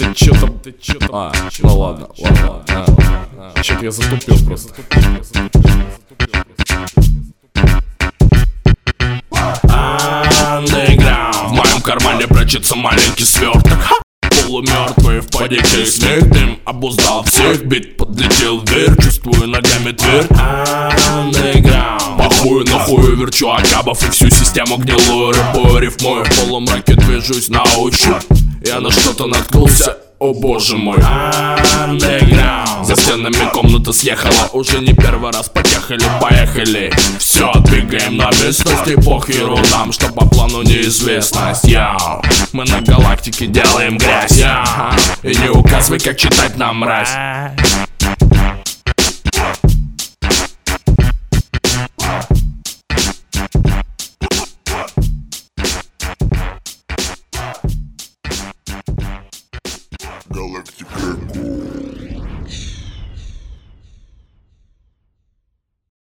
Ты чё там? Ну ладно. Чё-то я затупил просто. Underground. В моем кармане прячется маленький сверток. Полумертвый в падике снег. Дым обуздал всех, бит подлетел вверх. Чувствую ногами твердь. Underground. Похую на хую, верчу акабов и всю систему гнилую. Рэпую, рифмую, в полумраке движусь на ощупь. Я на что-то наткнулся, о боже мой. Underground. За стенами комната съехала. Уже не первый раз поехали. Все, двигаем на местность. И похеру нам, что по плану неизвестность. Яу, мы на галактике делаем грязь. Яу, и не указывай, как читать нам, мразь. Галактика.